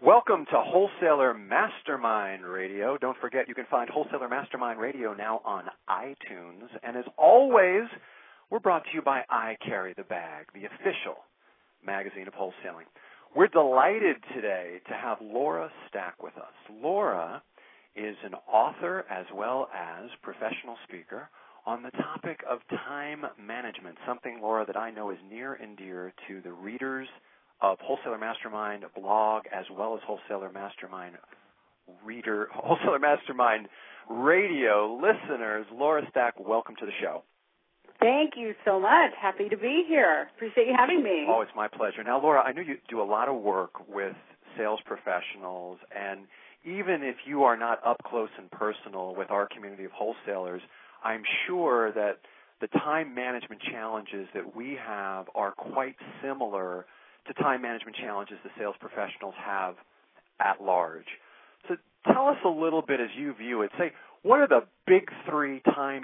Welcome to Wholesaler Mastermind Radio. Don't forget, you can find Wholesaler Mastermind Radio now on iTunes. And as always, we're brought to you by I Carry the Bag, the official magazine of wholesaling. We're delighted today to have Laura Stack with us. Laura is an author as well as professional speaker on the topic of time management, something, Laura, that I know is near and dear to the readers of Wholesaler Mastermind blog as well as Wholesaler Mastermind Radio listeners. Laura Stack, welcome to the show. Thank you so much. Happy to be here. Appreciate you having me. Oh, it's my pleasure. Now, Laura, I know you do a lot of work with sales professionals, and even if you are not up close and personal with our community of wholesalers, I'm sure that the time management challenges that we have are quite similar to time management challenges the sales professionals have at large. So tell us a little bit as you view it. Say, what are the big three time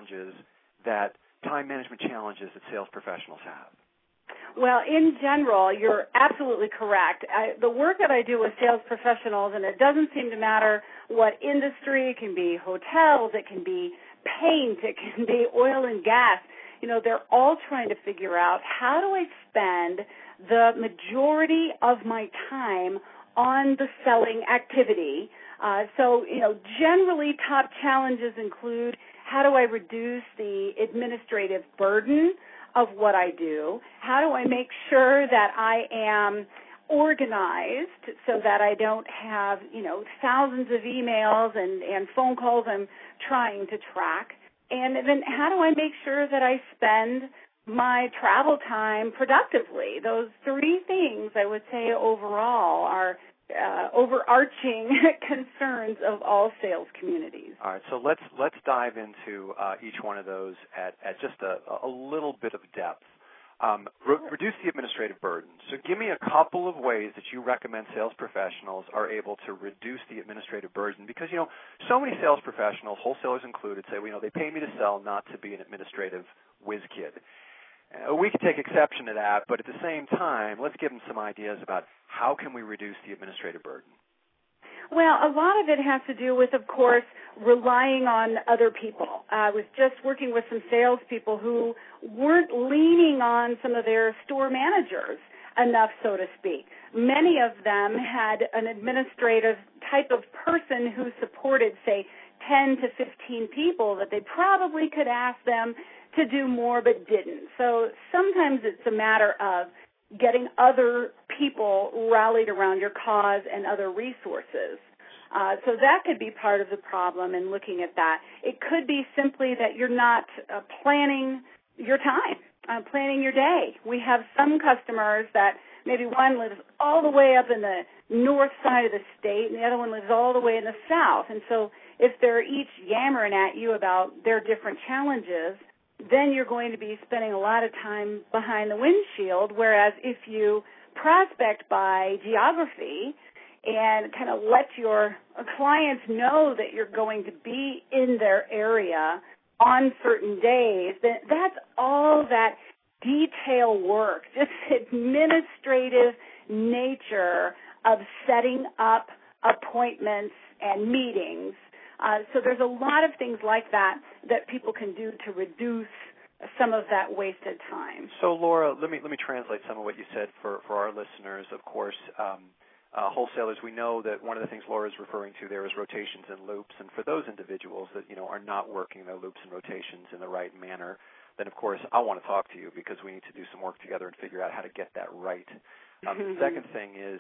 management challenges that sales professionals have? Well, in general, you're absolutely correct. The work that I do with sales professionals, and it doesn't seem to matter what industry, it can be hotels, it can be paint, it can be oil and gas, they're all trying to figure out how do I spend the majority of my time on the selling activity. Generally top challenges include how do I reduce the administrative burden of what I do? How do I make sure that I am organized so that I don't have, thousands of emails and phone calls I'm trying to track? And then how do I make sure that I spend my travel time productively? Those three things, I would say, overall are overarching concerns of all sales communities. All right, so let's dive into each one of those at just a little bit of depth. Reduce the administrative burden. So give me a couple of ways that you recommend sales professionals are able to reduce the administrative burden, because, so many sales professionals, wholesalers included, say, they pay me to sell, not to be an administrative whiz kid. We could take exception to that, but at the same time, let's give them some ideas about how can we reduce the administrative burden. Well, a lot of it has to do with, of course, relying on other people. I was just working with some salespeople who weren't leaning on some of their store managers enough, so to speak. Many of them had an administrative type of person who supported, say, 10 to 15 people that they probably could ask them to do more but didn't. So sometimes it's a matter of getting other people rallied around your cause and other resources. So that could be part of the problem in looking at that. It could be simply that you're not planning your time, planning your day. We have some customers that maybe one lives all the way up in the north side of the state and the other one lives all the way in the south. And so if they're each yammering at you about their different challenges, then you're going to be spending a lot of time behind the windshield, whereas if you prospect by geography and kind of let your clients know that you're going to be in their area on certain days, then that's all that detail work, just administrative nature of setting up appointments and meetings. So there's a lot of things like that people can do to reduce some of that wasted time. So, Laura, let me translate some of what you said for our listeners. Of course, wholesalers, we know that one of the things Laura is referring to there is rotations and loops. And for those individuals that, are not working their loops and rotations in the right manner, then, of course, I want to talk to you because we need to do some work together and figure out how to get that right. The second thing is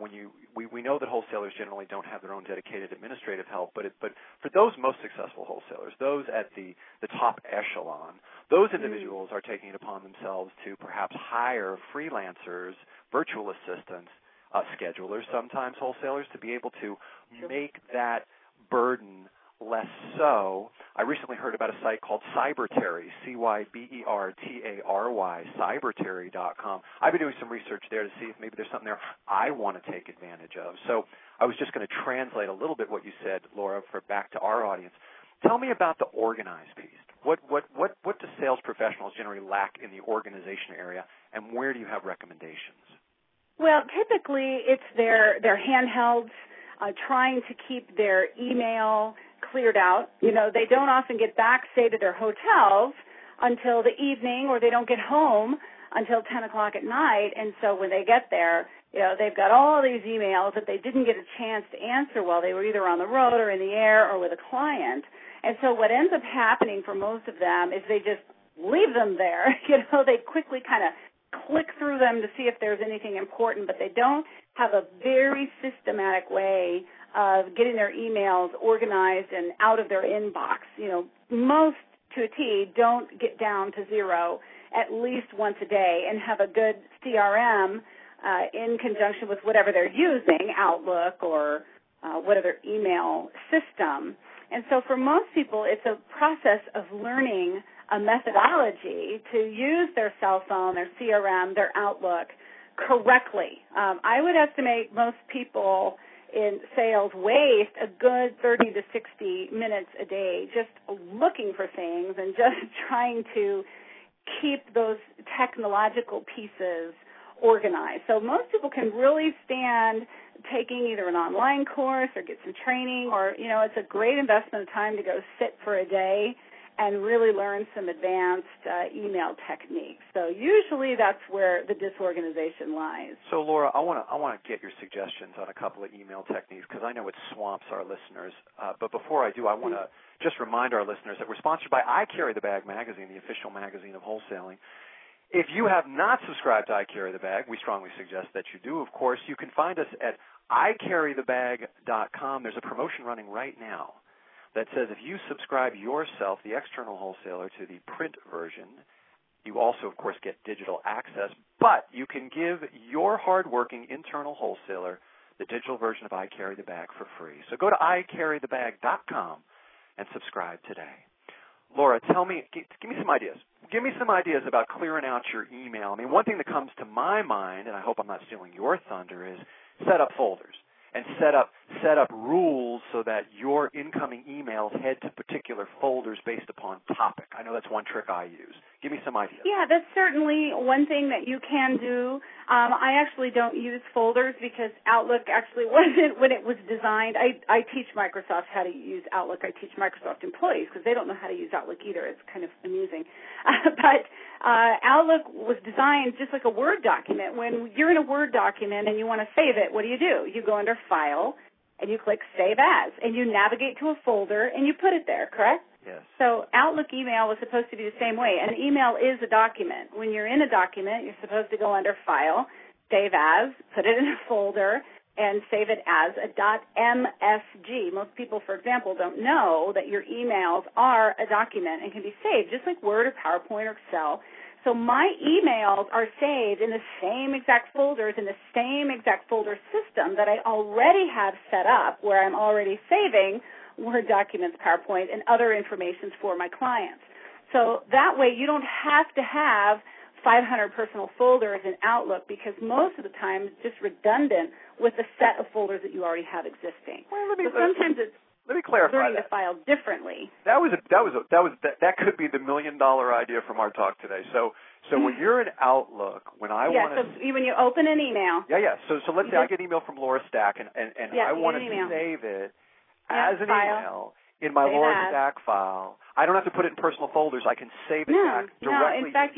we know that wholesalers generally don't have their own dedicated administrative help, but for those most successful wholesalers, those at the top echelon, those individuals are taking it upon themselves to perhaps hire freelancers, virtual assistants, schedulers, sometimes wholesalers, to be able to make that burden less so. I recently heard about a site called Cyberterry, Cybertary, cyberterry.com. I've been doing some research there to see if maybe there's something there I want to take advantage of. So I was just going to translate a little bit what you said, Laura, for back to our audience. Tell me about the organized piece. What do sales professionals generally lack in the organization area, and where do you have recommendations? Well, typically it's their handhelds trying to keep their email cleared out. You know, they don't often get back, say, to their hotels until the evening, or they don't get home until 10 o'clock at night. And so when they get there, you know, they've got all these emails that they didn't get a chance to answer while they were either on the road or in the air or with a client. And so what ends up happening for most of them is they just leave them there. You know, they quickly kind of click through them to see if there's anything important, but they don't have a very systematic way of getting their emails organized and out of their inbox. You know, most to a T don't get down to zero at least once a day and have a good CRM in conjunction with whatever they're using, Outlook or whatever email system. And so for most people, it's a process of learning a methodology to use their cell phone, their CRM, their Outlook correctly. I would estimate most people in sales waste a good 30 to 60 minutes a day just looking for things and just trying to keep those technological pieces organized. So most people can really stand taking either an online course or get some training, or, you know, it's a great investment of time to go sit for a day and really learn some advanced email techniques. So usually that's where the disorganization lies. So, Laura, I want to get your suggestions on a couple of email techniques because I know it swamps our listeners. But before I do, I want to just remind our listeners that we're sponsored by I Carry the Bag magazine, the official magazine of wholesaling. If you have not subscribed to I Carry the Bag, we strongly suggest that you do. Of course, you can find us at icarrythebag.com. There's a promotion running right now that says if you subscribe yourself, the external wholesaler, to the print version, you also, of course, get digital access, but you can give your hardworking internal wholesaler the digital version of I Carry the Bag for free. So go to icarrythebag.com and subscribe today. Laura, tell me, give me some ideas. Give me some ideas about clearing out your email. I mean, one thing that comes to my mind, and I hope I'm not stealing your thunder, is set up folders and set up rules so that your incoming emails head to particular folders based upon topic. I know that's one trick I use. Give me some ideas. Yeah, that's certainly one thing that you can do. I actually don't use folders because Outlook actually wasn't, when it was designed, I teach Microsoft how to use Outlook. I teach Microsoft employees because they don't know how to use Outlook either. It's kind of amusing. But Outlook was designed just like a Word document. When you're in a Word document and you want to save it, what do? You go under File, and you click Save As, and you navigate to a folder, and you put it there, correct? Yes. So Outlook email was supposed to be the same way. An email is a document. When you're in a document, you're supposed to go under File, Save As, put it in a folder, and save it as a .msg. Most people, for example, don't know that your emails are a document and can be saved, just like Word or PowerPoint or Excel. So my emails are saved in the same exact folders, in the same exact folder system that I already have set up, where I'm already saving Word documents, PowerPoint, and other information for my clients. So that way you don't have to have 500 personal folders in Outlook because most of the time it's just redundant with the set of folders that you already have existing. Well, let me clarify learning that. to file differently. That could be the $1 million idea from our talk today. So when you're in Outlook, when you open an email. So let's say I get an email from Laura Stack and I want to save it as an email in my Laura Stack file. I don't have to put it in personal folders. I can save it back directly. No, in fact,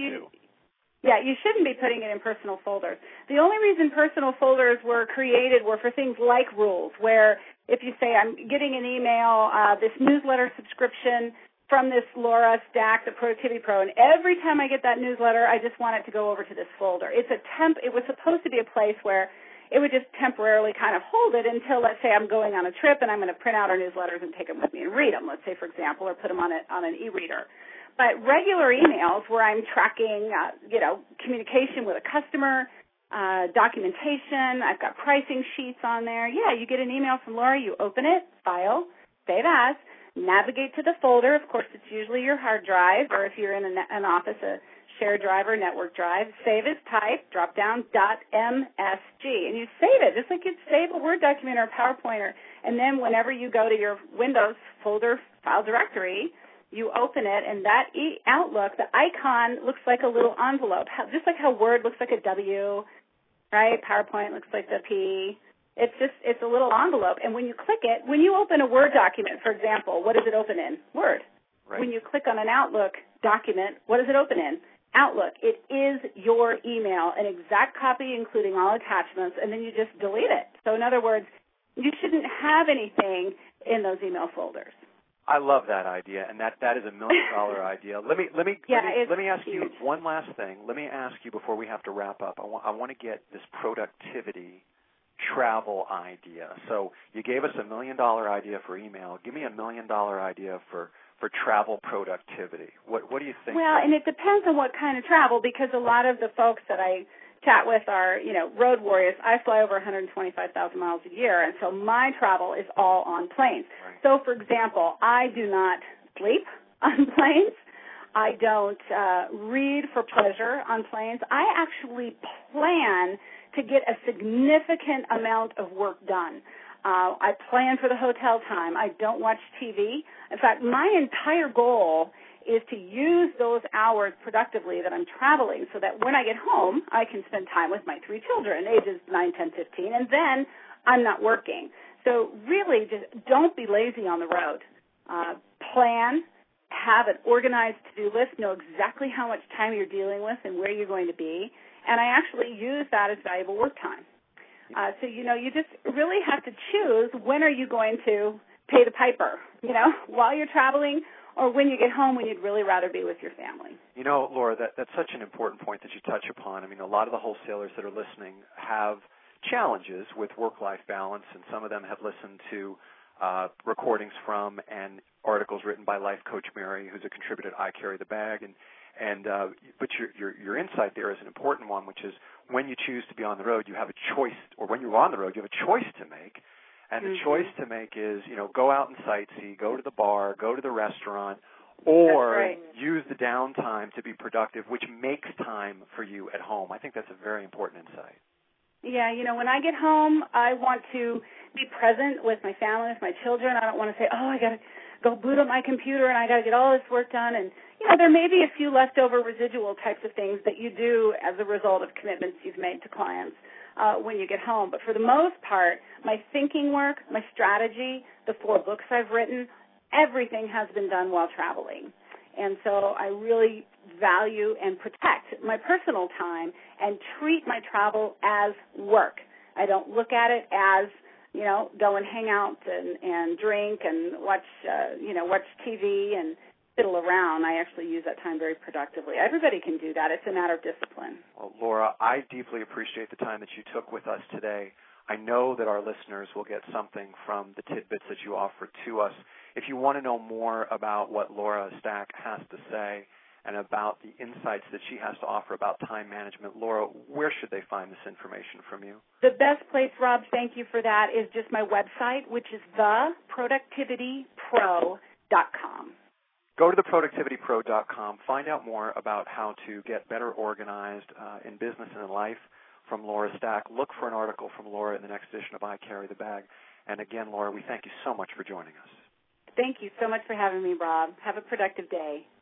you shouldn't be putting it in personal folders. The only reason personal folders were created were for things like rules, where if you say, I'm getting an email, this newsletter subscription from this Laura Stack, the Productivity Pro, and every time I get that newsletter, I just want it to go over to this folder. It was supposed to be a place where it would just temporarily kind of hold it until, let's say, I'm going on a trip and I'm going to print out our newsletters and take them with me and read them, let's say, for example, or put them on an e-reader. But regular emails where I'm tracking, communication with a customer, documentation, I've got pricing sheets on there. Yeah, you get an email from Laura, you open it, file, save as, navigate to the folder. Of course, it's usually your hard drive, or if you're in an office, a shared drive or network drive. Save as type, drop down .msg, and you save it just like you'd save a Word document or a PowerPoint. And then whenever you go to your Windows folder file directory, you open it, and that Outlook, the icon looks like a little envelope, just like how Word looks like a W, right? PowerPoint looks like the P. It's a little envelope. And when you click it, when you open a Word document, for example, what does it open in? Word. Right. When you click on an Outlook document, what does it open in? Outlook. It is your email, an exact copy including all attachments, and then you just delete it. So in other words, you shouldn't have anything in those email folders. I love that idea, and that is $1 million idea. Let me ask you one last thing. Let me ask you before we have to wrap up. I want to get this productivity travel idea. So you gave us $1 million idea for email. Give me $1 million idea for travel productivity. What do you think? Well, and it depends on what kind of travel, because a lot of the folks that I chat with are, road warriors. I fly over 125,000 miles a year, and so my travel is all on planes. Right. So, for example, I do not sleep on planes. I don't read for pleasure on planes. I actually plan to get a significant amount of work done. I plan for the hotel time. I don't watch TV. In fact, my entire goal is to use those hours productively that I'm traveling so that when I get home, I can spend time with my 3 children, ages 9, 10, 15, and then I'm not working. So really, just don't be lazy on the road. Plan, have an organized to-do list, know exactly how much time you're dealing with and where you're going to be, and I actually use that as valuable work time. So, you just really have to choose when are you going to pay the piper, while you're traveling or when you get home when you'd really rather be with your family. Laura, that's such an important point that you touch upon. I mean, a lot of the wholesalers that are listening have challenges with work-life balance, and some of them have listened to recordings from and articles written by Life Coach Mary, who's a contributor to I Carry the Bag, but your insight there is an important one, which is when you choose to be on the road, you have a choice, or when you're on the road, you have a choice to make. And the choice to make is, go out and sightsee, go to the bar, go to the restaurant, or use the downtime to be productive, which makes time for you at home. I think that's a very important insight. Yeah, when I get home, I want to be present with my family, with my children. I don't want to say, I got to go boot up my computer and I got to get all this work done. And, there may be a few leftover residual types of things that you do as a result of commitments you've made to clients when you get home. But for the most part, my thinking work, my strategy, the 4 books I've written, everything has been done while traveling. And so I really value and protect my personal time and treat my travel as work. I don't look at it as, go and hang out and drink and watch TV and fiddle around. I actually use that time very productively. Everybody can do that. It's a matter of discipline. Well, Laura, I deeply appreciate the time that you took with us today. I know that our listeners will get something from the tidbits that you offer to us. If you want to know more about what Laura Stack has to say and about the insights that she has to offer about time management, Laura, where should they find this information from you? The best place, Rob, thank you for that, is just my website, which is theproductivitypro.com. Go to theproductivitypro.com. Find out more about how to get better organized in business and in life from Laura Stack. Look for an article from Laura in the next edition of I Carry the Bag. And again, Laura, we thank you so much for joining us. Thank you so much for having me, Rob. Have a productive day.